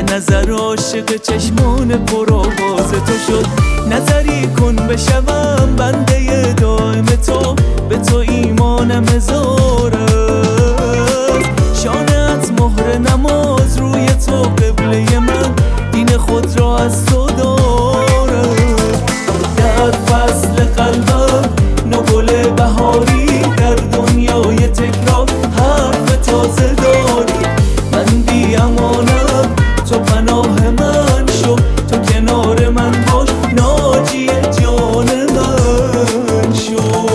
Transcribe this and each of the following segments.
نظر عاشق چشمان پرآواز تو شد. نظری کن بشوم بنده دائم تو، به تو ایمانم هزار است. شانه‌ات مهر نماز، روی تو قبله من، دین خود را از تو دارم. در فصل قلبم نوگل بهاری، در دنیای تکرار حرف تازه داری. من بی امانم تو پناه من شو، تو کنار من باش ناجی جان من شو.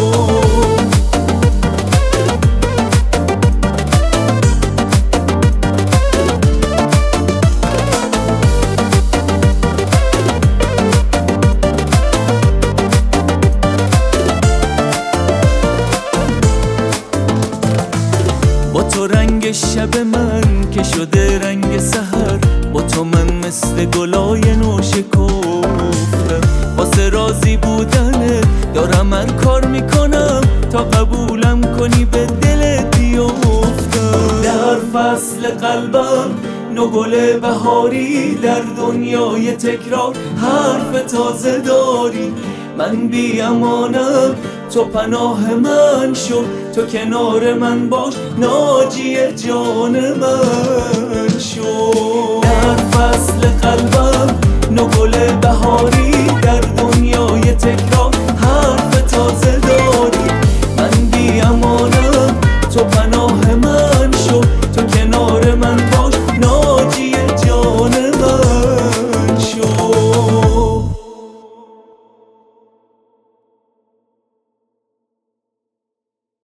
با تو رنگ شب من که شده رنگ سحر، با تو من مثل گلای نو شکفتم. واسه راضی بودنه دارم هر کار میکنم، تا قبولم کنی به دلت بیفتم. در فصل قلبم نوگل بهاری، در دنیای تکرار حرف تازه داری. من بی امانم تو پناه من شو، تو کنار من باش ناجی جان من شو. در فصل قلبم نوگل بهاری، در دنیای تکرار حرف تازه داری. من بی امانم تو پناه